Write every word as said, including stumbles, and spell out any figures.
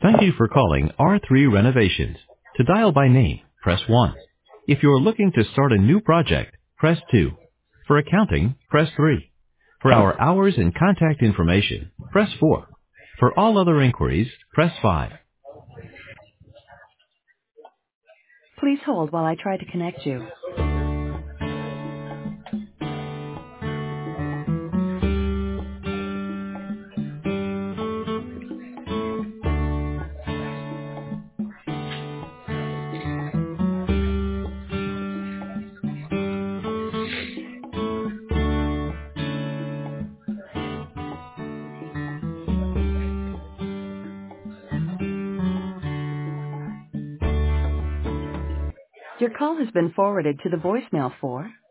Thank you for calling R three Renovations. To dial by name, press one. If you're looking to start a new project, press two. For accounting, press three. For our hours and contact information, press four. For all other inquiries, press five. Please hold while I try to connect you. Your call has been forwarded to the voicemail for